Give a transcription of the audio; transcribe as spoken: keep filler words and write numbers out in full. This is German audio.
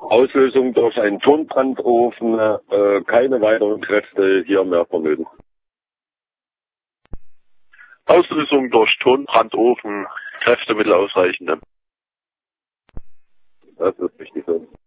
Auslösung durch einen Tonbrandofen, äh, keine weiteren Kräfte hier mehr vonnöten. Auslösung durch Tonbrandofen, Kräftemittel ausreichende. Das ist richtig so.